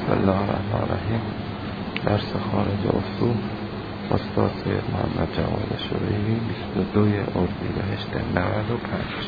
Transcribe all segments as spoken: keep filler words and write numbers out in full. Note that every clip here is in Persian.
بسم الله الرحمن الرحیم. درس خارج اصول استاد سید محمد جواد شریعی بیست و دو اردیبهشت نود و پنج.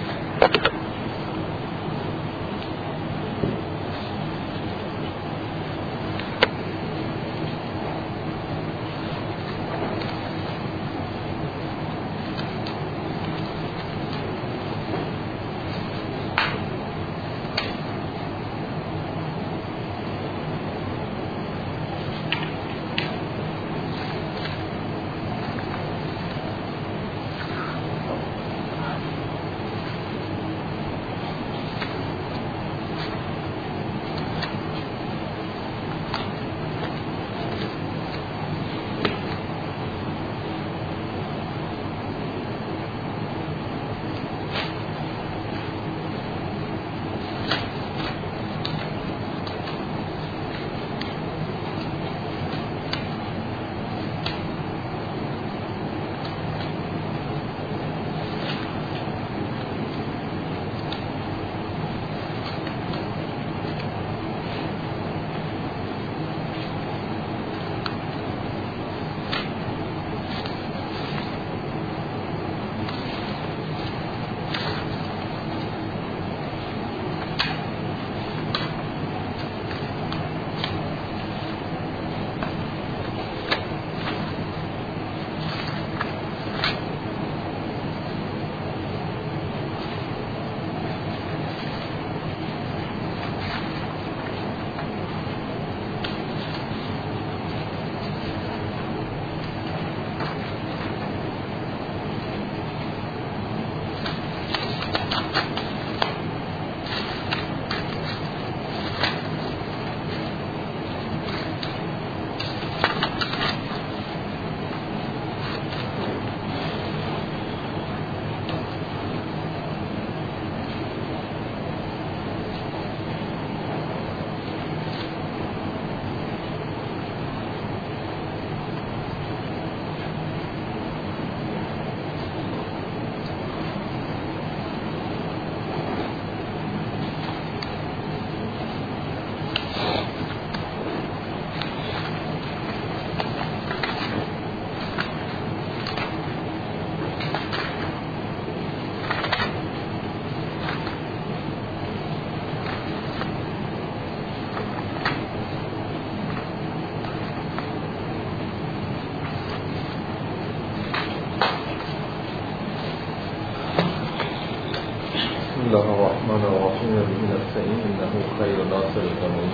بسم الله الرحمن الرحیم. به نستعین انه خیر ناصر الامین.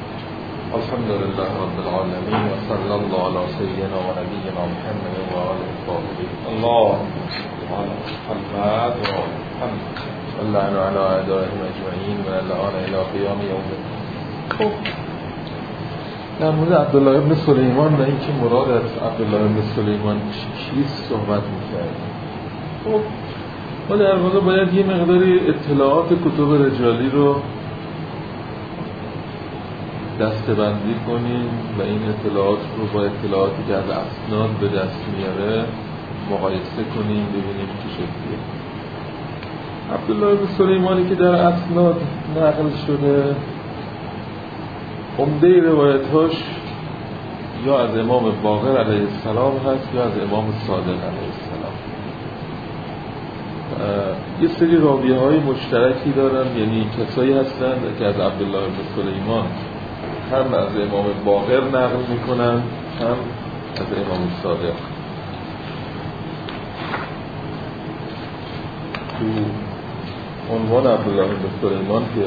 الحمد لله رب العالمین و صلی الله علی سیدنا و نبینا محمد و آله الطاهرین. اللهم صل علی محمد و محمد واللعن علی اعدائهم اجمعین و اللعان الی قیام یوم الدین. خب در مورد عبدالله ابن سلیمان و اینکه مراد از عبدالله ابن سلیمان چیست صحبت می‌کردیم. خب ما در واقع باید یه مقداری اطلاعات کتب رجالی رو دسته‌بندی کنیم و این اطلاعات رو با اطلاعاتی که از اسناد به دست میاره مقایسه کنیم، ببینیم چه شکلیه. عبدالله بن سلیمانی که در اسناد نقل شده، عمده روایت‌هاش یا از امام باقر علیه السلام هست یا از امام صادق علیه السلام. یه سری راویه های مشترکی دارن، یعنی کسایی هستن که از عبدالله بن سلیمان هم از امام باقر نقل میکنن هم از امام صادق. تو عنوان عبدالله بن سلیمان که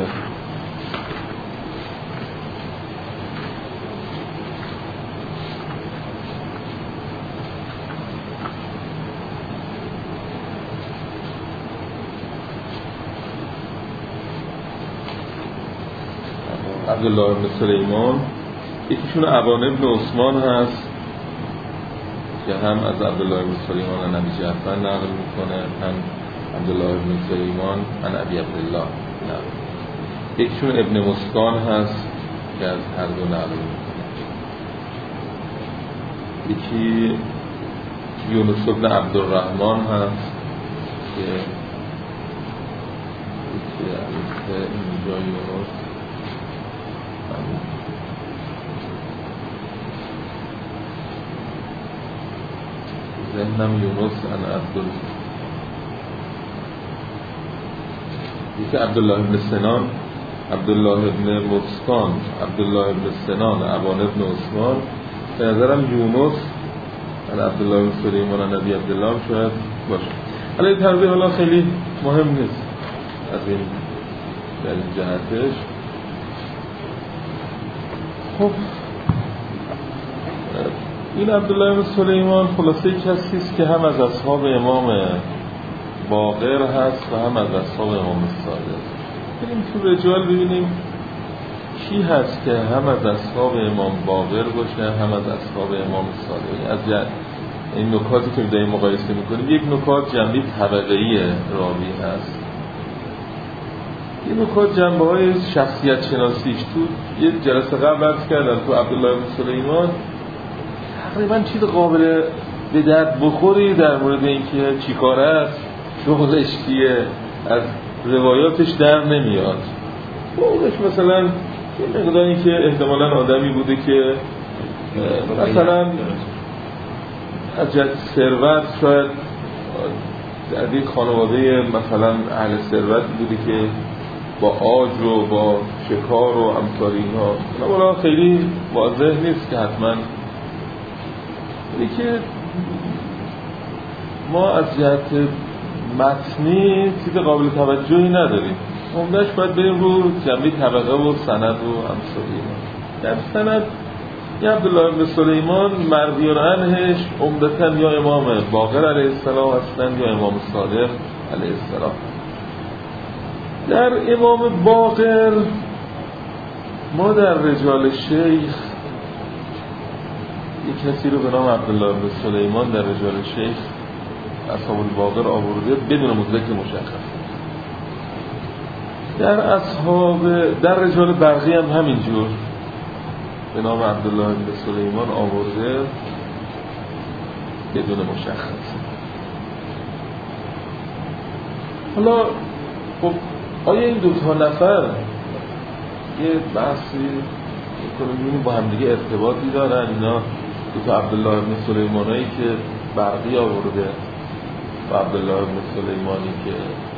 عبدالله بن سلیمان، یکیشون ابان ابن عثمان هست که هم از عبدالله بن سلیمان عن ابی جعفر نقل میکنه، هم عبدالله بن سلیمان عن ابی عبدالله نقل. یکیشون ابن مسکان هست که از هر دو نقل میکنه. یکی یونس بن عبدالرحمن هست که یکی اینجا یونس ذهنم یونس ان عبدالله یکی عبدالله ابن سنان، عبدالله ابن مصطان، عبدالله ابن سنان، ابان ابن عثمان. به نظرم یونس ان عبدالله ابن سلیمان ان نبی عبدالله هم شاید باشه. حالا این تربیه حالا خیلی مهم نیست از این در این جهتش. خب این عبدالله ابن سلیمان خلاصه کسی است که هم از اصحاب امام باقر هست و هم از اصحاب امام صادق. بریم تو رجال ببینیم کی هست که هم از اصحاب امام باقر باشه هم از اصحاب امام صادق. از جد این نکاتی که داریم مقایسه میکنیم، یک نکات جنبه طبقه‌ای راوی هست، این نکات جنبه های شخصیت شناسیش. تو یه جلسه قبل عرض کردم تو عبدالله بن سلیمان تقریبا چیز قابل به درد بخوری در مورد اینکه چی کاره است، شغلش چیه، از روایاتش در نمیاد. شغلش مثلا یه مقداری که احتمالاً آدمی بوده که مثلا از جهت ثروت شاید در یک خانواده مثلا اهل ثروت بوده که با آج و با شکار و امثال اینها، اولا خیلی واضح نیست که حتما که ما از جهت متنی چیز قابل توجهی نداریم. عمده‌اش باید بریم رو جنبه طبقه و سند و امثال اینها. در سند یا عبدالله بن سلیمان مرویان عنهش عمدتاً یا امام باقر علیه السلام هستند یا امام صادق علیه السلام. در امام باقر ما در رجال شیخ یک کسی رو به نام عبدالله بن سلیمان در رجال شیخ اصحاب الباقر آورده بدون مدرک مشخص. در اصحاب در رجال برقی هم همینجور به نام عبدالله بن سلیمان آورده بدون مشخص. حالا خب آیا این دو تا نفر یه بحثی کنیم با هم دیگه ارتباطی دارن؟ اینا دو تا عبدالله بن سلیمانایی که برقی آورده و عبدالله بن سلیمانی که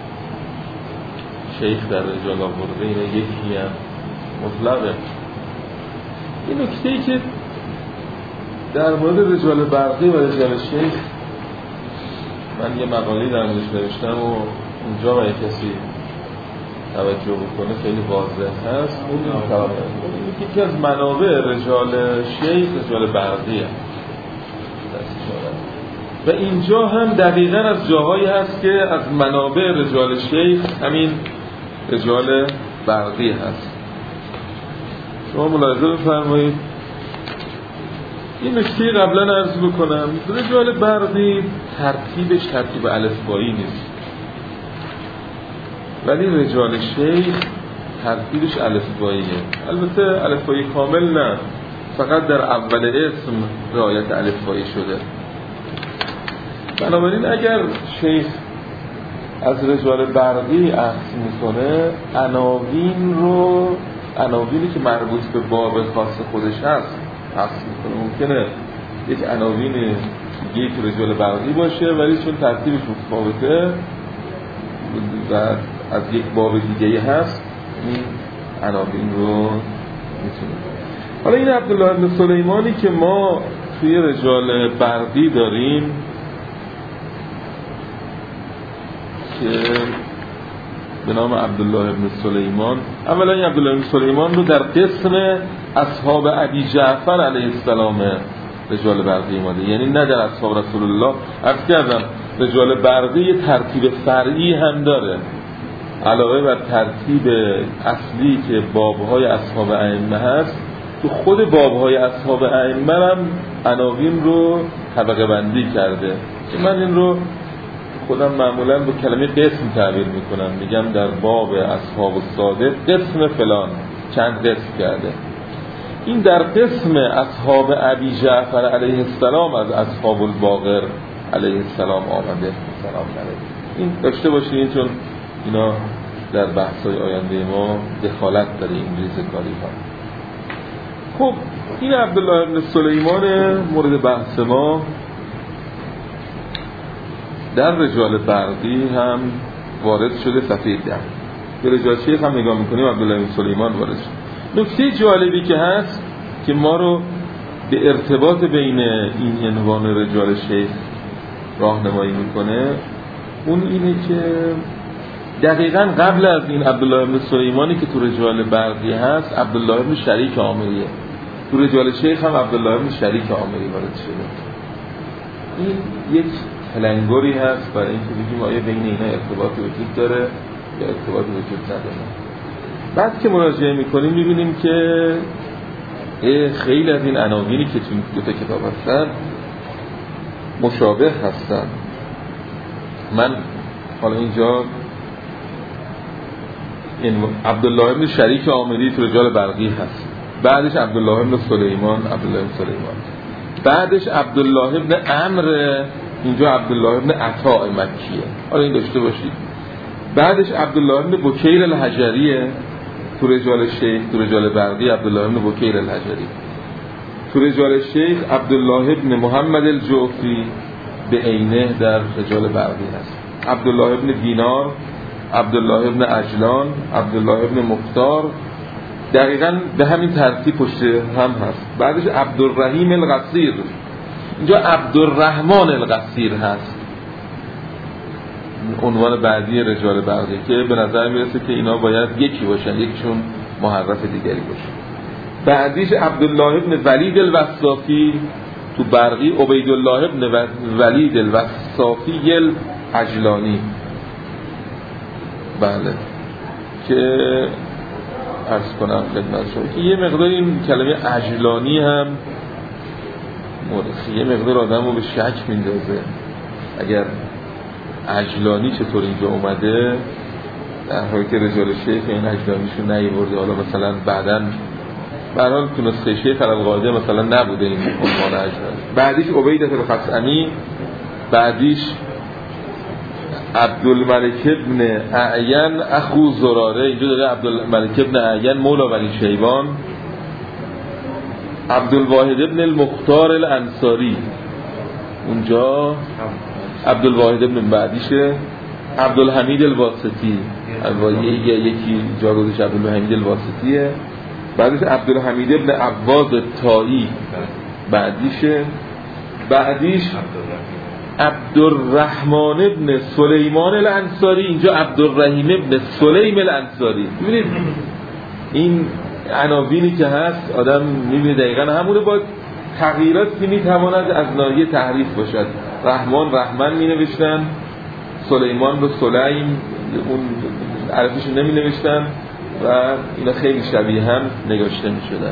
شیخ در رجال آورده، اینا یکی هم مطلقه. این نکته‌ای که در مورد رجال برقی و رجال شیخ من یه مقالی در موردش نوشتم و اونجا اگه کسی توجه بکنه خیلی واضح هست. اون این یکی از منابع رجال شیخ رجال برقیه و اینجا هم دقیقاً از جاهایی هست که از منابع رجال شیخ همین رجال برقی هست. شما ملاحظه بفرمایید. این نکته قبلا عرض بکنم، رجال برقی ترتیبش ترتیب الفبایی نیست، ولی رجال شیخ ترتیبش الفباییه. البته الفبایی کامل نه، فقط در اول اسم رعایت الفبایی شده. بنابراین اگر شیخ از رجال برقی اخذ میکنه، عناوین رو عناوینی که مربوط به باب خاص خودش هست اخذ میکنه. ممکنه یک عناوین دیگه تو رجال برقی باشه ولی چون ترتیبش متفاوته و از یک باب دیگه هست این عناوین رو میتونه. حالا این عبدالله بن سلیمانی که ما توی رجال برقی داریم که به نام عبدالله بن سلیمان، اولا این عبدالله بن سلیمان رو در قسم اصحاب ابی جعفر علیه السلام رجال برقی ماده، یعنی نه در اصحاب رسول الله. عرض کردم رجال برقی یه ترتیب فرعی هم داره علاوه بر ترتیب اصلی که بابهای اصحاب ائمه هست. تو خود بابهای اصحاب ائمه هم عناوین رو طبقه بندی کرده که من این رو خودم معمولا با کلمه قسم تعبیر میکنم، میگم در باب اصحاب الصادق قسم فلان چند قسم کرده. این در قسم اصحاب ابی جعفر علیه السلام از اصحاب الباقر علیه السلام آمده. سلام علیه. این داشته باشید چون اینا در بحث‌های آینده ما دخالت داره این ریزکاری ها. خب این عبدالله بن سلیمان مورد بحث ما در رجال برقی هم وارد شده صفحه ده. به رجال شیخ هم نگاه میکنیم عبدالله بن سلیمان وارد شده. نکته جالبی که هست که ما رو به ارتباط بین این عنوان رجال شیخ راهنمایی میکنه اون اینه که دقیقاً قبل از این عبدالله بن سلیمانی که تو رجال برقی هست عبدالله بن شریک عامریه، تو رجال شیخ هم عبدالله بن شریک عامری وارد شده. این یک تلنگری هست برای اینکه بگیم آیا بین اینا ارتباطی وجود داره یا ارتباطی وجود نداره. بعد که مراجعه میکنیم میبینیم که خیلی از این عناوینی که تو این دو تا کتاب هستن مشابه هستن. من حالا اینجا این عبدالله بن شریک عامری تو رجال برقی هست، بعدش عبدالله بن سلیمان عبدالله بن سلیمان بعدش عبدالله بن عمرو، اینجا عبدالله بن عطاء مکیه، حالا این داشته باشید. بعدش عبدالله بن بکیر الحجریه تو رجال شیخ، تو رجال برقی عبدالله بن بکیر الحجری، تو رجال شیخ عبدالله بن محمد الجعفی به عینه در رجال برقی هست، عبدالله بن دینار، عبدالله بن عجلان، عبدالله بن مختار، دقیقاً به همین ترتیب پشت هم هست. بعدش عبدالرحیم القصیر، اینجا عبدالرحمن القصیر هست، عنوان بعدی رجال برقی که به نظر میرسه که اینا باید یکی باشن، یکیشون محرف دیگری باشه. بعدیش عبدالله بن ولید الوصافی تو برقی، عبیدالله بن ولید الوصافی العجلانی، بله، که عرض کنم خدمت شما که یه مقدار این کلمه عجلانی هم مورخی یه مقدار آدم رو به شک میندازه. اگر عجلانی چطور اینجا اومده در حالی که رجال شیخ این عجلانیشون نیورده، حالا مثلا بعداً برحال تو نسخه شیخ القاعده مثلا نبوده این عنوان عجلانی. بعدیش عبیدة الخصعمی، بعدیش عبدالملک ابن اعین اخو زراره، اینجا داره عبدالملک ابن اعین مولا بنی شیبان، عبدالواحد ابن المختار الانصاری، اونجا عبدالواحد ابن بعدیشه عبدالحمید الواسطی، یکی جا گذاشته عبدالحمید الواسطیه، بعدش عبدالحمید ابن عباس الطایی بعدیشه، بعدیش عبدالرحمن ابن سلیمان الانصاری، اینجا عبدالرحیم ابن سلیم الانصاری. ببینید این عناوینی که هست آدم میبینه دقیقاً همونه، با تغییرات که میتواند از ناحیه تحریف باشد. رحمان رحمن می نوشتن، سلیمان رو سلیم اون عرفشون نمی نوشتن و اینا خیلی شبیه هم نگاشته می شدن.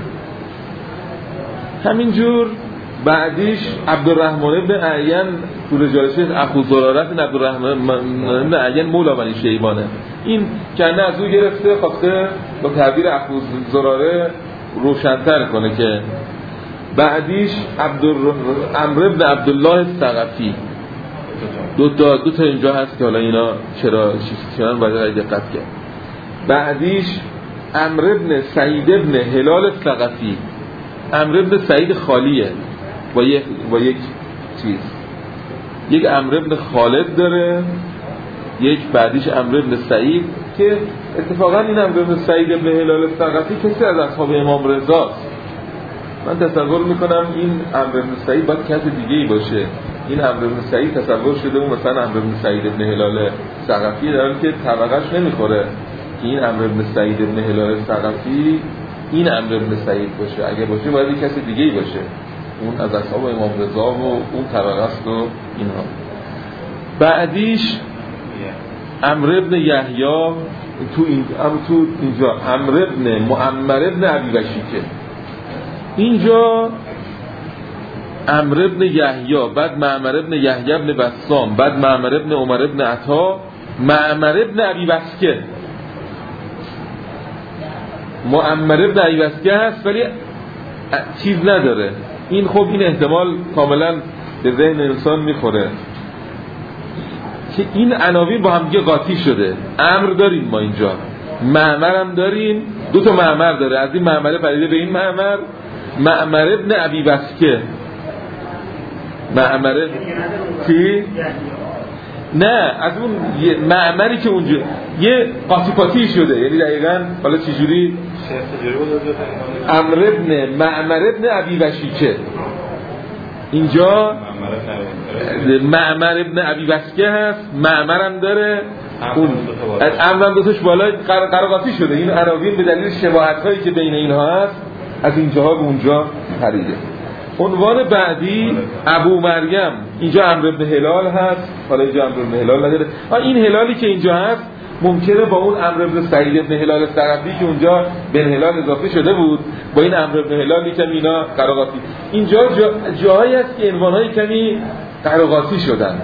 همینجور بعدیش عبدالرحمن ابن اعین تو رجال شیخ اخو زرارت، عبدالرحمن ابن اعین مولا بنی شیبانه، این کنه از او گرفته خواسته با تعبیر اخو زراره روشن‌تر کنه. که بعدیش عمرو بن عبدالله الثقفی، دو تا دو تا اینجا هست که حالا اینا چرا چیزن باید دقت کرد. بعدیش عمرو بن سعید بن هلال الثقفی، عمرو بن سعید خالیه با یک با یک چیز، یک عمرو بن خالد داره، یک بعدیش عمرو بن سعید که اتفاقا این عمرو بن سعید بن هلال الثقفی کسی از اصحاب امام رضاست. من تصور میکنم این عمرو بن سعید باید کسی دیگه ای باشه. این عمرو بن سعید تصور شده اون مثلا عمرو بن سعید بن هلال ثقفی، در حالی که طبقش نمیخوره که این عمرو بن سعید بن هلال ثقفی این عمرو بن سعید باشه. اگه باشه باید یک کسی دیگه ای باشه، اون از اصحاب امام رضا و اون طبقه است و اینها. بعدیش عمرو بن یحیی تو این تو اینجا عمرو بن معمر بن ابی وشیکه، اینجا عمرو بن یحیی، بعد معمر بن یحیی بن بسام، بعد معمر بن عمر بن عطا، معمر بن ابی وسکه. معمر بن ابی وسکه هست ولی چیز نداره. این خب این احتمال کاملا به ذهن انسان میخوره که این عناوین با هم دیگه قاطی شده. امر داریم ما اینجا، معمر هم داریم، دو تا معمر داره، از این معمر پریده به این معمر، معمر ابن ابی وسکه. معمر چی؟ نه از اون معمری که اونجا یه قاطی قاطی شده، یعنی دقیقاً حالا چجوری عمرو ابن معمر ابن ابی وشیکه، اینجا معمر ابن ابی وشیکه هست، معمر هم داره، اون عمرو دوتاش بالا قراقاتی شده. این عناوین به دلیل شباهت هایی که بین اینها هست از اینجاها به اونجا پریده. عنوان بعدی ابو مریم، اینجا عمرو بن هلال هست، حالا اینجا عمرو بن هلال نداره. این هلالی که اینجا هست ممکنه با اون عمرو بن سعید بن هلال ثقفی که اونجا بن هلال اضافه شده بود با این عمرو بن هلالی که اینا قراقاتی، اینجا جا جاهایی هست که عنوانهای کمی قراقاتی شدن.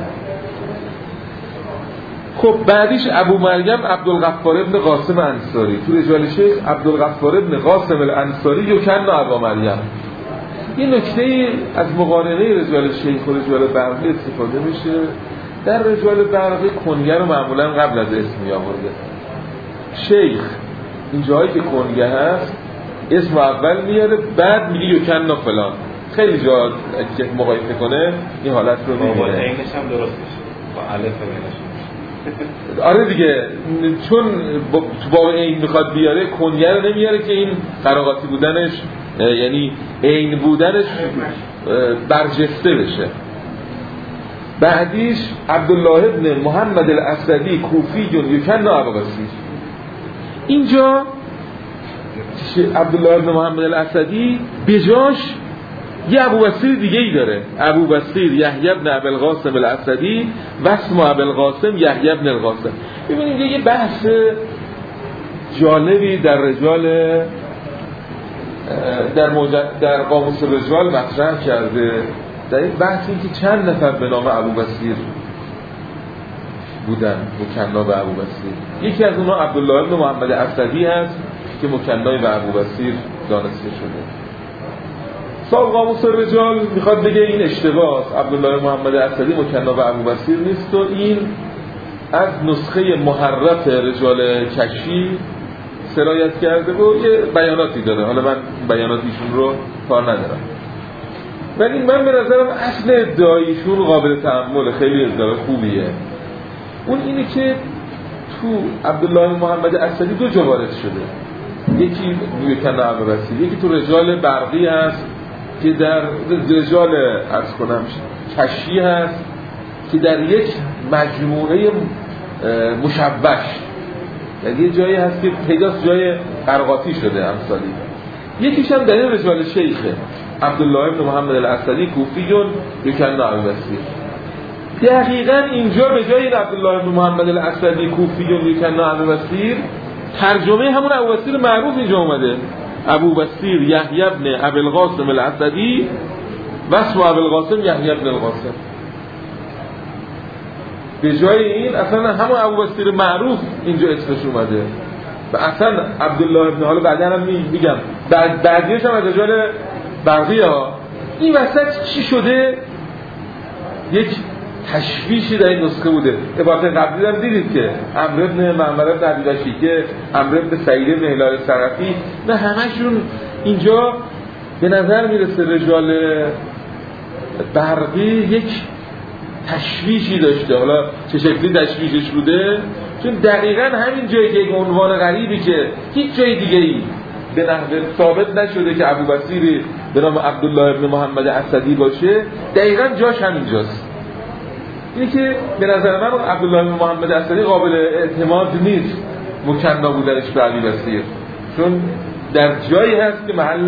خب بعدیش ابو مریم عبدالغفار ابن قاسم انصاری، تو رجال شیخ عبدالغفار ابن قاسم الانصاری یکن ابا مریم. این نکته از مقارنه رجال شیخ و رجال برقی استفاده میشه. در رجال برقی کنگه رو معمولا قبل از اسم میآورده. شیخ این جایی که کنگه هست اسم اول میاره، بعد میگه یکن فلان. خیلی جا که مقایسه کنه این حالت رو میبینه. با عینش هم درست میشه، با الف بینش. آره دیگه، چون با باب عین میخواد بیاره کنگه رو نمیاره که این قراقاتی بودنش یعنی عین بودنش برجسته بشه. بعدیش عبدالله ابن محمد الاسدی کوفی یکن ابو بصیر. اینجا عبدالله ابن محمد الاسدی بجاش یه ابو بصیر دیگه ای داره، ابو بصیر یحیی ابن ابی القاسم الاسدی و اسم ابی القاسم یحیی ابن القاسم. ببینید یه بحث جالبی در رجال در موجد در قاموس رجال مطرح کرده. در این بحث این که چند نفر به نام ابو بصیر بودن، مکنا به ابو بصیر. یکی از اونها عبدالله ابن محمد الاسدی هست که مکنای به ابو بصیر دانسته شده. سال قاموس رجال میخواد بگه این اشتباهه، عبدالله محمد الاسدی مکنا به ابو بصیر نیست و این از نسخه محرف رجال کشی سرایت کرده و یه بیاناتی داره. حالا من بیاناتیشون رو کار ندارم، ولی من به نظرم اصل ادعایشون قابل تأمل، خیلی ادعای خوبیه. اون اینه که تو عبدالله محمد الاسدی دو جا وارد شده، یکی یکن ابو بصیر، یکی تو رجال برقی هست که در رجال عرض کنم کشی هست که در یک مجموعه مشوش، یعنی یه جایی هست که پیداست جای قرقاتی شده امثالی. یکیش هم در این رجال شیخه، عبدالله ابن محمد الاسدی کوفیون یکن ابو بصیر. دقیقاً اینجا به جای عبدالله ابن محمد الاسدی کوفیون یکن ابو بصیر ترجمه همون ابو بصیر معروف اینجا اومده، ابو بصیر یحیی ابن ابی القاسم الاسدی و اسم ابی القاسم یحیی ابن القاسم. به جای این اصلا همون ابو بصیر معروف اینجا اسمش اومده و اصلا عبدالله ابن، حالا بعدا هم میگم بعد بعدیش هم از رجال برقی ها. این وسط چی شده؟ یک تشویشی در این نسخه بوده. عبارت قبلی هم دیدید که عمرو بن معمر بن ابی وشیکه، عمرو بن سعید بن هلال ثقفی، نه همشون اینجا به نظر میرسه رجال برقی یک تشویشی داشته. حالا چه شکلی تشویشش بوده؟ چون دقیقاً همین جایی که یک عنوان غریبی که هیچ جای دیگه ای به نحوه ثابت نشده که ابو بصیری به نام عبدالله ابن محمد الاسدی باشه، دقیقاً جاش همینجاست. اینی که به نظر من عبدالله ابن محمد الاسدی قابل اعتماد نیست مکنا بودنش به ابی بصیر، چون در جایی هست که محل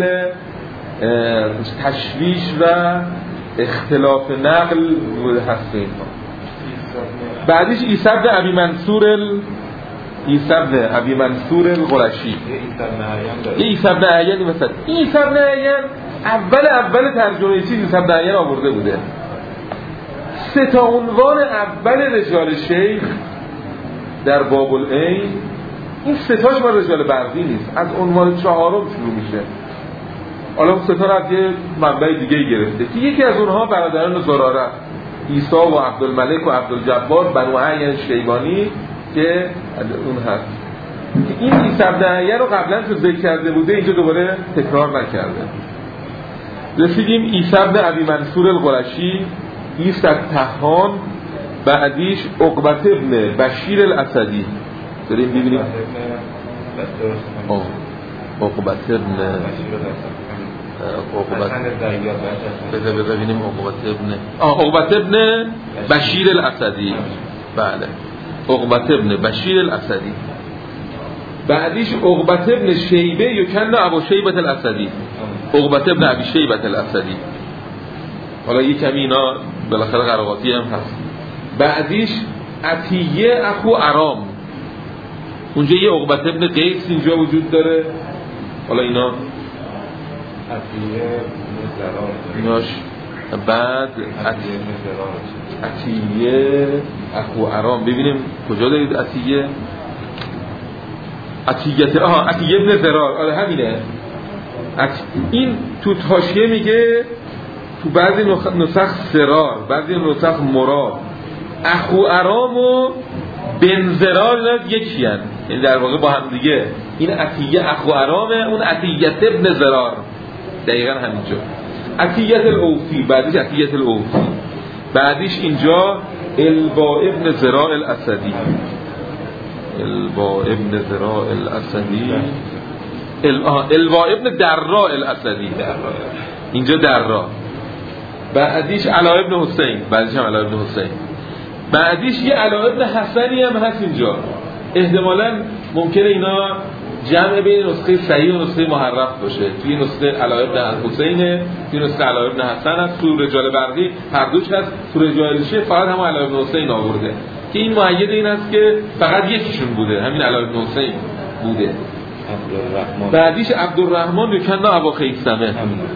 تشویش و اختلاف نقل هست. اینها بعدیش عیسی بن ابی منصور ال عیسی بن ابی منصور القرشی، یه عیسی بن عیان مثلا. این عیسی بن عیان اول اول ترجمه چیز عیسی بن عیان آورده بوده. سه تا عنوان اول رجال شیخ در باب العین، این سه تاش با رجال برقی نیست، از عنوان چهارم شروع میشه. حالا اون سه تا از یه منبع دیگه گرفته که یکی از اونها برادران زراره، عیسی و عبدالملک و عبدالجبار بنو عین شیبانی که اون هست. این عیسی بن عیان رو قبلا تو ذکر کرده بوده، اینجا دوباره تکرار نکرده. رسیدیم عیسی بن ابی منصور القرشی، عیسی طحان بعدیش عقبة ابن بشیر الاسدی. بریم ببینیم عقبة ابن عقبة بذار ببینیم عقبة ابن آه عقبة ابن بشیر الاسدی. بله عقبة ابن بشیر الاسدی. بعدیش عقبة ابن شیبه یکن ابو شیبة الاسدی. عقبة ابن ابی شیبة الاسدی. حالا یک کمی اینا بالاخره قراقاتی هم هست. بعدیش عطیه اخو ارام. اونجا یه عقبة ابن قیس اینجا وجود داره. حالا اینا ایناش بعد عطیه اخو ارام. ببینیم کجا دارید عطیه عطیه آها عطیه ابن زرار. آره همینه. این تو حاشیه میگه تو بعضی نسخ سرار، بعضی نسخ مراد. اخو ارام و بن زرار یکی هن، یعنی در واقع با هم دیگه. این عطیه اخو ارامه، اون عطیه ابن زرار. دقیقا همینجا عطیه الاوفی. بعدیش عطیه الاوفی. بعدیش اینجا البا ابن زراء الاسدی. البا ابن زراء الاسدی. البا ابن دراء الاسدی. اینجا درا. بعدیش علا ابن حسین. بعدیش هم علا ابن حسین. بعدیش یه علا ابن حسنی هم هست اینجا. احتمالاً ممکنه اینا جمع بین نسخه صحیح و نسخه محرف باشه. توی نسخه علا ابن حسینه، توی نسخه علا ابن حسن هست. تو رجال برقی هر دوش هست. تو رجالشه فقط هم علا ابن حسین آورده که این مؤید این است که فقط یکیشون بوده، همین علا ابن حسین بوده. عبدالرحمن. بعدیش عبدالرحمن یکن ابو خیثمه.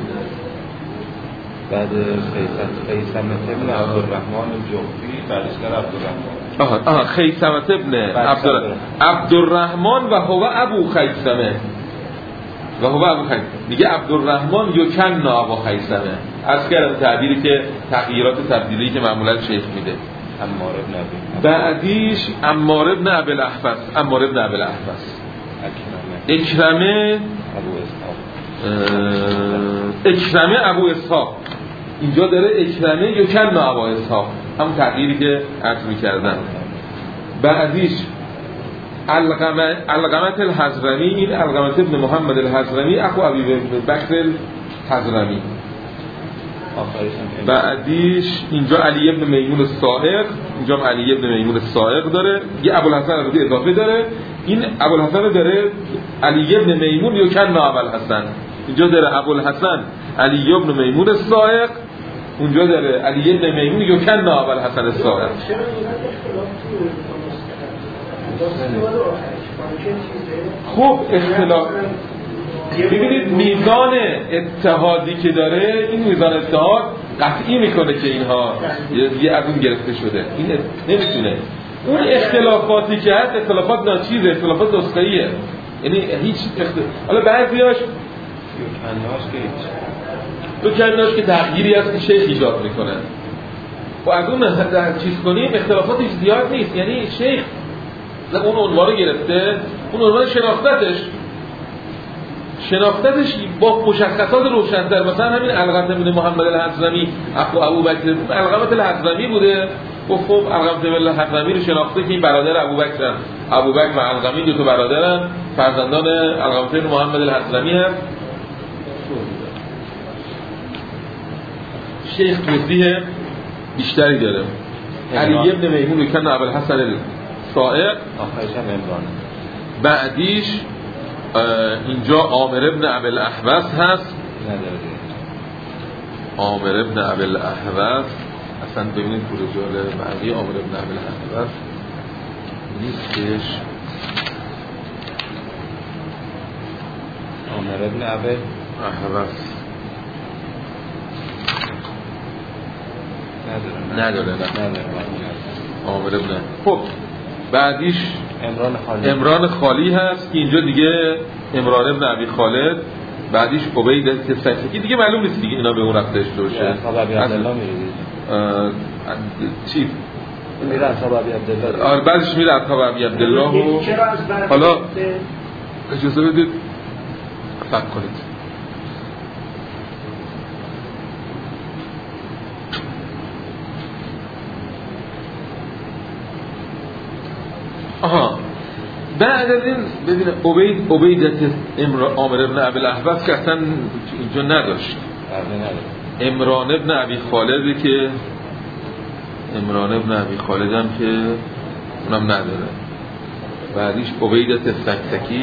بعد خیثمه ابن عبدالرحمن الجوفی. بعدش در عبدالرحمن آها آها خیثمه ابن عبدالرحمن عبدالرحمن و هو ابو خیثمه و هو ابو خیثمه. میگه عبدالرحمن یکن ابو خیثمه. از کردم تعبیری که تغییرات تبدیلی که معمولا شیخ میده. عمار ابن ابی. بعدیش عمار ابن ابی الاحوص. عمار ابن ابی الاحوص. اکرمه ابو اسحاق. اکرمه ابو اسحاق. اینجا داره اکرمه یکن ابو اسحاق، هم تغییری که عرض می‌کردم. بعدیش علقمه علقمه الحضرمی. این علقمه ابن محمد الحضرمی اخو ابی بکر الحضرمی. بعدیش اینجا علی ابن میمون الصائغ. اینجا علی ابن میمون الصائغ داره. یه ابوالحسن رو اضافه داره. این ابوالحسن داره علی ابن میمون یکن ابوالحسن. اینجا داره ابوالحسن علی ابن میمون الصائغ، اونجا داره علی ابن میمون یکن ابوالحسن الصائغ. خب اختلاف ببینید میزان اتحادی که داره، این میزان اتحاد قطعی میکنه که اینها یه از اون گرفته شده. این نمیتونه. اون اختلافاتی که هست اختلافات ناچیزه، اختلافات نسخه‌ایه. یعنی هیچ اختلاف. حالا بعضیاش یکناش که هیچ دو کناش که تغییری هست که شیخ ایجاد میکنه. و از اون چیز کنیم اختلافاتش زیاد نیست. یعنی شیخ اون عنوان گرفته، اون عنوان شناختتش شناختتش با مشخصات روشن‌تر. مثلا همین علقمه ابن محمد الحضرمی اخو ابوبکر علقمه الحضرمی بوده. گفت خب علقمه الحضرمی رو شناخته که این برادر ابوبکرن. ابوبکر و علقمه دو تا برادرن، فرزندان علقمه ابن محمد الحضرمی هست. شیخ توضیح بیشتری داره. علی ابن میمون یکن ابوالحسن الصائغ. آخرش هم عمران. بعدیش اینجا عامر ابن ابی الاحوص هست. عامر ابن ابی الاحوص اصلا ببینید تو رجال بعدی عامر ابن ابی الاحوص نیستش. عامر ابن ابی الاحوص نداره. نداره نه نداره. عامر ابن. خب بعدیش عمران خالی. عمران خالی هست که اینجا دیگه عمران ابن ابی خالد. بعدیش عبید که سکتی دیگه معلوم نیست دیگه اینا به اون رفته باشه. اصحاب ابی عبدالله میرید چی؟ میره اصحاب ابی عبدالله. آره بعدش میره اصحاب ابی عبدالله و حالا اجازه بدید فکر کنید. بعد از این ببین عبید عبیدت امران عامر ابن ابی الاحوص که اصلا اینجا نداشت، عمران ابن ابی خالدی که عمران ابن ابی خالد هم که اونم نداره. بعدیش عبیدت سکسکی،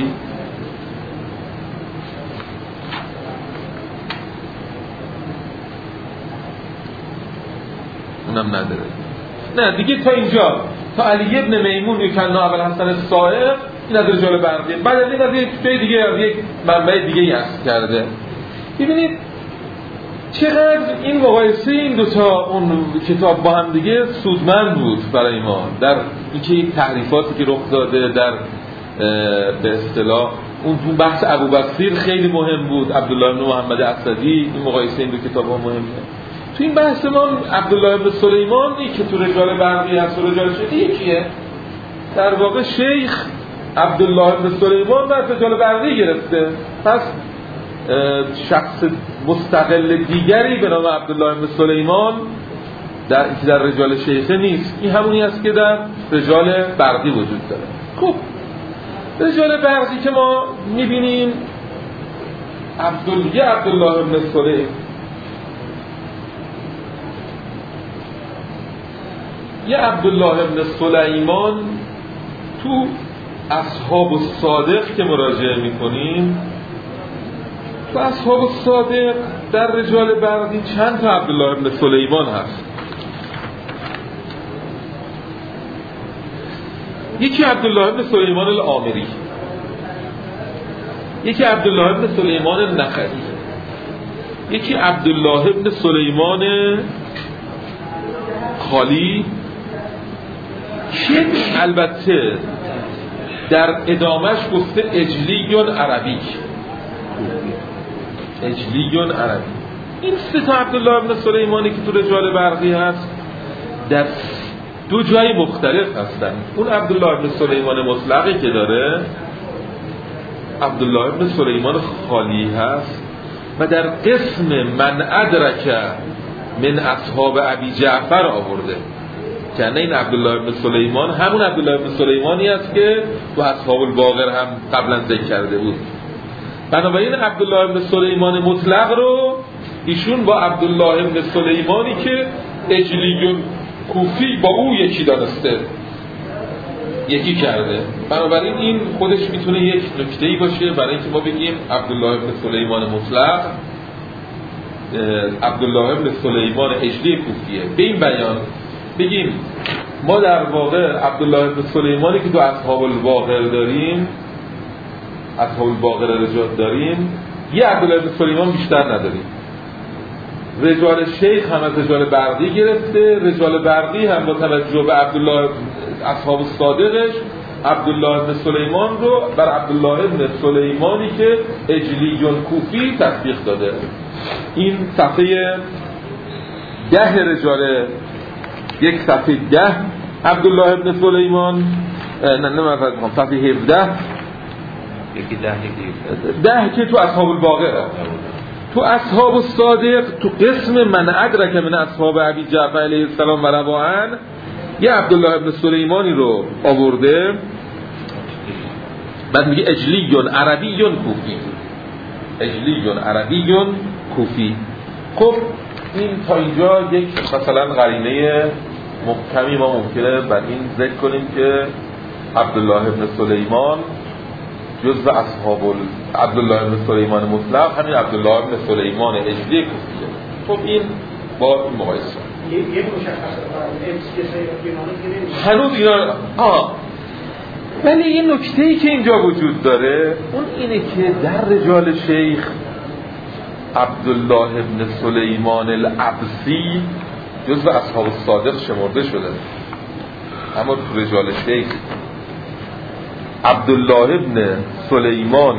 اونم نداره. نه دیگه تا اینجا، تا علی ابن میمون یکنا اول حسن الصائغ، این از رجال برقیه. بعد از این از یک جای دیگه، از یک منبع دیگه یست کرده. ببینید چقدر این مقایسه این دوتا اون کتاب با هم دیگه سودمند بود برای ما در اینکه این تعریفاتی که رخ داده در به اصطلاح اون تو بحث ابوبکر خیلی مهم بود، عبدالله بن محمد اسدی، این مقایسه این دو کتاب ها مهمه. تو این بحث ما عبدالله بن سلیمانی که تو رجال برقی هست و رجال شدی یکیه، در واقع شیخ عبدالله بن سلیمان در رجال برقی گرفته، پس شخص مستقل دیگری به نام عبدالله بن سلیمان در که در رجال شیخه نیست. این همونی است که در رجال برقی وجود داره. خب رجال برقی که ما میبینیم عبدالله عبدالله بن سلیمان، یه عبدالله بن سلیمان تو اصحاب الصادق که مراجعه میکنیم، تو اصحاب الصادق در رجال برقی چند تا عبدالله بن سلیمان هست. یکی عبدالله بن سلیمان العامری، یکی عبدالله بن سلیمان النخعی، یکی عبدالله بن سلیمان خالی که البته در ادامش گفته اجلیون عربی، اجلیون عربی. این سه تا عبدالله بن سلیمانی که تو رجال برقی هست در دو جای مختلف هستن. اون عبدالله بن سلیمان مطلقی که داره عبدالله بن سلیمان خالی هست و در قسم من ادرک من اصحاب ابی جعفر آورده که این عبدالله بن سلیمان همون عبدالله بن سلیمانی است که تو اصحاب الباقر هم قبلا ذکر کرده بود. بنابراین عبدالله بن سلیمان مطلق رو ایشون با عبدالله بن سلیمانی که اجلیون کوفی با او یکی دانسته یکی کرده. بنابراین این خودش میتونه یک نکته‌ای باشه برای اینکه ما بگیم عبدالله بن سلیمان مطلق عبدالله بن سلیمان اجلی کوفیه. به این بیان بگیم ما در واقع عبدالله بن سلیمانی که تو اصحاب الباقر داریم، اصحاب الباقر رجال داریم، یه عبدالله بن سلیمان بیشتر نداریم. رجال شیخ هم از رجال برقی گرفته، رجال برقی هم با توجه به عبدالله اصحاب الصادقش عبدالله بن سلیمان رو بر عبدالله بن سلیمانی که اجلیون کوفی تطبیق داده. این صفحه ده رجال، یک صفحه ده عبدالله بن سلیمان، نه نه من فرض می‌کنم صفحه هفده، یکی ده یکی ده که تو اصحاب الباقر، تو اصحاب الصادق تو قسم من ادرک من اصحاب ابی جعفر علیه السلام و رضوان یه عبدالله بن سلیمانی رو آورده، بعد میگه اجلیون عربیون کوفی، اجلیون عربیون کوفی. خب این تا اینجا یک مثلا قرینه محکمی ما ممکنه بر این ذکر کنیم که عبدالله بن سلیمان جزء اصحاب عبدالله بن سلیمان مطلق همین عبدالله بن سلیمان اجلی کوفیه. خب این با این مقایسه یک مشخصه هنوز اینا آه ولی این نکته‌ای که اینجا وجود داره اون اینه که در رجال شیخ عبدالله بن سلیمان العبسی جزء اصحاب الصادق شمرده شده، اما تو رجال شیخ عبدالله بن سلیمان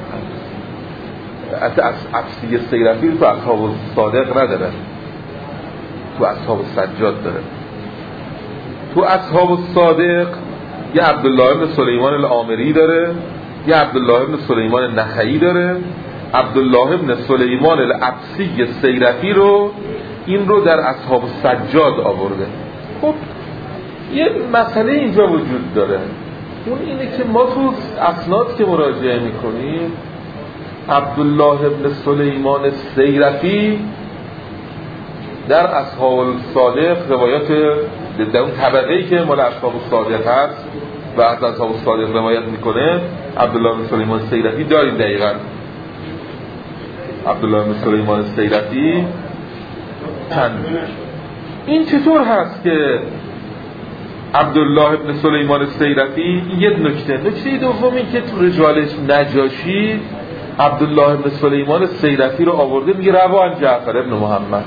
العبسی سیرفی تو اصحاب الصادق نداره، تو اصحاب السجاد داره. تو اصحاب الصادق یه عبدالله بن سلیمان العامری داره، یه عبدالله بن سلیمان النخعی داره. عبدالله بن سلیمان العبسی سیرفی رو این رو در اصحاب السجاد آورده. خب یه مسئله اینجا وجود داره، اون اینه که ما تو اسناد که مراجعه میکنیم عبدالله ابن سلیمان السیرفی در اصحاب الصادق روایات در اون طبقه‌ای که مال اصحاب الصادق هست و از اصحاب الصادق روایت میکنه عبدالله ابن سلیمان السیرفی داریم. دقیقاً عبدالله ابن سلیمان السیرفی چند این چطور هست که عبدالله ابن سلیمان السیرفی یه نکته نکته دومی که تو رجالش نجاشی عبدالله ابن سلیمان السیرفی رو آورده میگه روان جعفر ابن محمد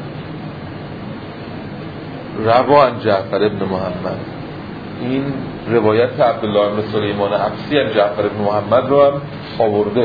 روان جعفر ابن محمد این روایت عبدالله ابن سلیمان عبسی از جعفر ابن محمد رو هم آورده.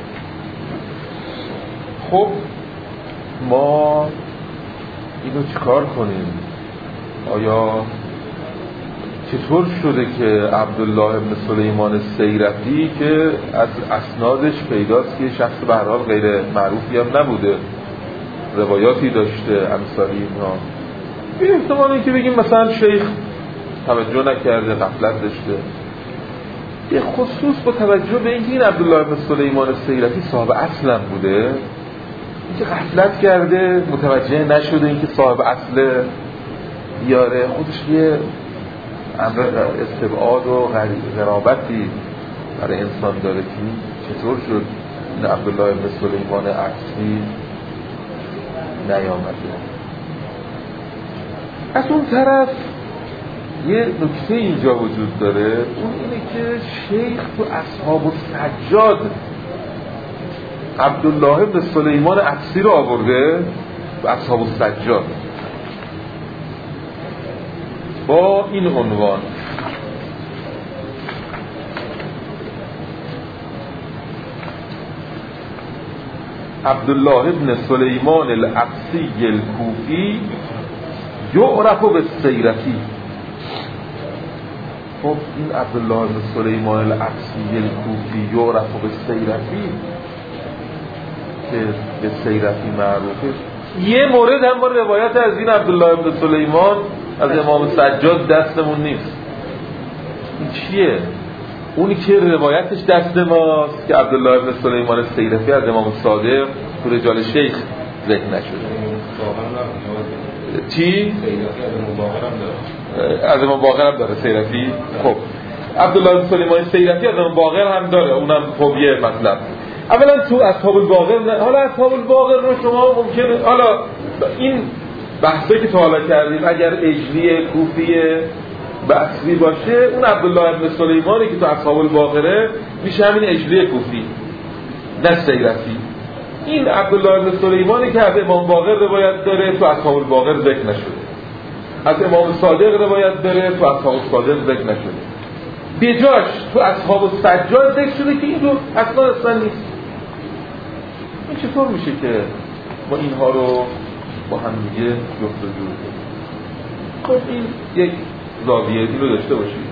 خب ما اینو چیکار کنیم؟ آیا چطور شده که عبدالله ابن سلیمان السیرفی که از اسنادش پیداست که شخص به هر حال غیر معروفی هم نبوده، روایاتی داشته امثالی اینها، این احتمال این که بگیم مثلا شیخ توجه نکرده، غفلت داشته، به خصوص با توجه به اینکه این عبدالله ابن سلیمان السیرفی صاحب اصلا بوده، اینکه غفلت کرده متوجه نشده اینکه صاحب اصل بیاره، خودش یه امر استبعاد و غرابتی برای انسان داره که چطور شد این عبدالله ابن سلیمان عکسی نیامده. از اون طرف یه نکته اینجا وجود داره، اون اینه که شیخ تو اصحاب السجاد عبدالله ابن سلیمان عکسی رو آورده تو اصحاب السجاد با این عنوان: عبدالله ابن سلیمان العبسی الکوفی یعرف بالسیرفی. خب این عبدالله ابن سلیمان العبسی الکوفی یعرف بالسیرفی که به سیرفی معروفه، یه مورد هم با روایت از این عبدالله ابن سلیمان از امام سجاد دستمون نیست. این چیه؟ اونی که روایتش دست ماست که عبدالله ابن سلیمان السیرفی از امام صادق تو رجال شیخ ذکر نشده. چی؟ از امام باقر هم داره سیرفی. خب عبدالله ابن سلیمان السیرفی از امام باقر هم داره، اونم خب یه مطلب. اولا تو اصحاب الباقر نه. حالا اصحاب الباقر رو شما ممکنه حالا این بحثی که تا حالا کردیم اگر اجلی کوفی بصری باشه، اون عبدالله ابن سلیمانی که تو اصحاب الباقره میشه همین اجلی کوفی نه سیرفی. این عبدالله ابن سلیمانی که از امام باقر روایت داره تو اصحاب الباقر ذکر نشده، از امام صادق روایت داره تو اصحاب الصادق ذکر نشده، به جاش تو اصحاب السجاد ذکر شده که این رو اصلا اصلا نیست. این چطور میشه که ما اینها رو با هم دیگه جفت‌وجو کنیم؟ خب این یک زاویه رو داشته باشید.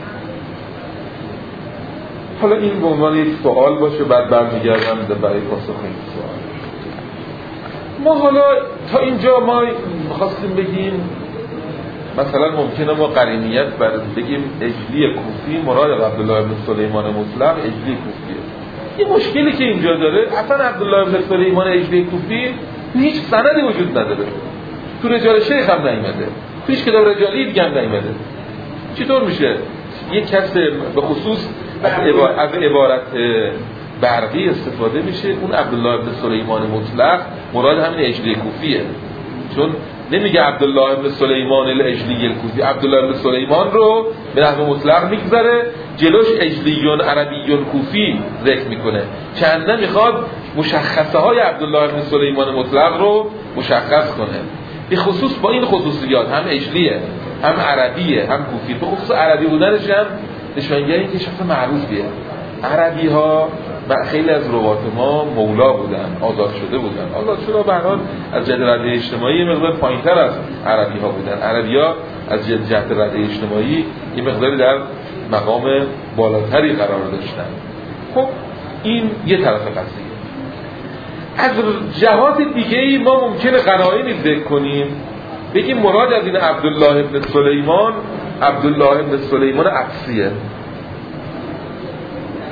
حالا این به عنوان یک سوال باشه، بعد برمیگردم برای پاسخ این سوال. ما حالا تا اینجا ما می‌خواستیم بگیم مثلا ممکنه ما قرینیت بر بگیم اجلی کوفی مراد عبدالله ابن سلیمان مطلق اجلی کوفیه. یه مشکلی که اینجا داره، اصلا عبدالله ابن سلیمان اجلی کوفی هیچ سندی وجود نداره، تو رجال شیخ هم نیامده، تو هیچ کتاب رجالی دیگه هم نیامده. چطور میشه یک کس به خصوص از عبارت, از عبارت برقی استفاده میشه اون عبدالله ابن سلیمان مطلق مراد همین اجلی کوفیه؟ چون نمیگه عبدالله ابن سلیمان الاجلی الکوفی، عبدالله ابن سلیمان رو به نحو مطلق میگذاره، جلوش اجلیون عربیون کوفی ذکر میکنه، چند میخواد مشخصه های عبدالله ابن سلیمان مطلق رو مشخص کنه. به خصوص با این خصوصیات، هم اجلیه هم عربیه هم کوفی. به خصوص عربی بودنش هم نشانگر این که شخص معروفیه. عربی ها خیلی از روات ما مولا بودن، آزاد شده بودن. آزاد شده به هر حال از جهت رده اجتماعی یه مقدار پایین‌تر از عربی ها بودن. عربی ها از جهت رده اجتماعی یه مقداری در مقام بالاتری قرار داشتن. خب این یه طرف قضیه. از جهات دیگه‌ای ما ممکنه قرائنی ذکر کنیم، بگیم مراد از این عبدالله ابن سلیمان عبدالله ابن سلیمان عبسیه.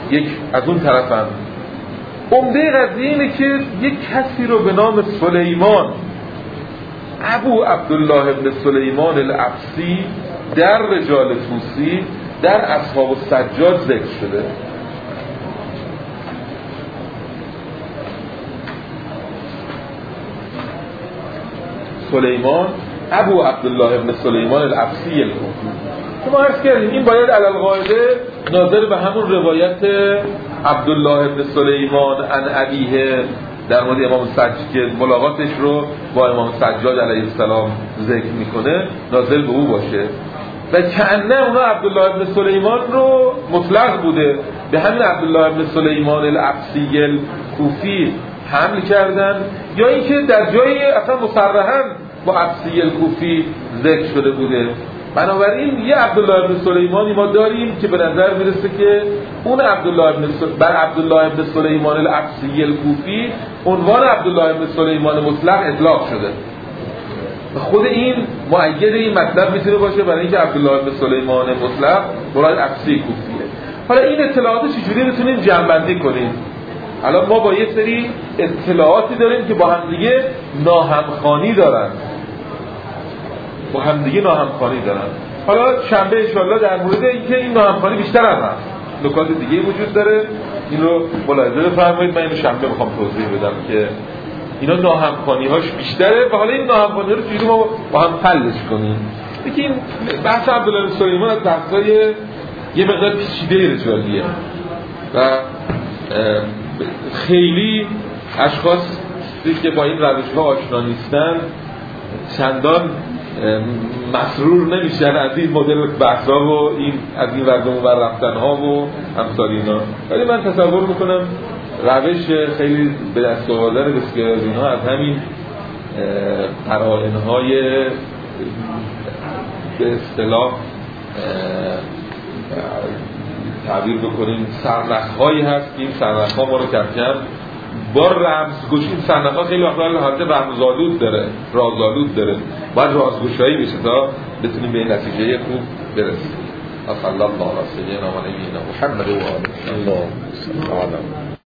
یک از اون طرفم. عمده قضیه اینه که یک کسی رو به نام سلیمان، ابو عبدالله ابن سلیمان العبسی در رجال طوسی در اصحاب السجاد ذکر شده. سلیمان ابو عبدالله ابن سلیمان العبسی الکوفی که ما عرض کردیم این باید علی القاعده ناظر به همون روایت عبدالله ابن سلیمان عن ابیه در مورد امام سجاد که ملاقاتش رو با امام سجاد علیه السلام ذکر میکنه ناظر به او باشه و کأنه اونا عبدالله ابن سلیمان رو مطلق بوده به همین عبدالله ابن سلیمان العبسی الکوفی حمل کردن، یا اینکه در جایی اصلا مصرحاً با عبسی الکوفی ذکر شده بوده. بنابراین یه عبدالله ابن سلیمانی ما داریم که به نظر میرسه که اون عبدالله ابن سل... بر عبدالله ابن سلیمان العبسی الکوفی عنوان عبدالله ابن سلیمان مطلق اطلاق شده. خود این مؤید این مطلب میتونه باشه برای اینکه عبدالله ابن سلیمان مطلق مراد عبسی کوفیه. حالا این اطلاعات چجوری میتونیم جمع‌بندی کنیم؟ الان ما با یه سری اطلاعاتی داریم که با همدیگه ناهمخوانی دارن با همدیگه ناهمخوانی دارن حالا شنبه انشالله در مورد اینکه این ناهمخوانی بیشتر هم هست، نکات دیگه وجود داره، این رو ملاحظه بفرمایید. من اینو شنبه میخوام توضیح بدم که اینا ناهمخوانی هاش بیشتره و حالا این ناهمخوانی رو چجوری ما با هم حلش کنیم. یکی این بحث عبدالله سلیمان از بحثای یه مقدار پیچیده رجالیه و خیلی اشخاص که با این روش‌ها آشنا نیستن چندان مسرور نمیشن از این مدل بحث‌ها و این از این ورد و ور رفتن‌ها و امثال اینا، ولی من تصور میکنم روش خیلی به دست آوردن بسیار از اینها از همین قرائن‌های به اصطلاح تعبیر بکنیم سرنخ‌هایی هست که این سرنخ‌ها ما رو کم کم با رمزگوشی، این سرنخ‌ها خیلی وقتا حالت رمزآلود داره، رازآلود داره، باید رازگوشایی بشه تا بتونیم به این نتیجه خوب برسیم. صلی الله علیه و سیدنا محمد و آله.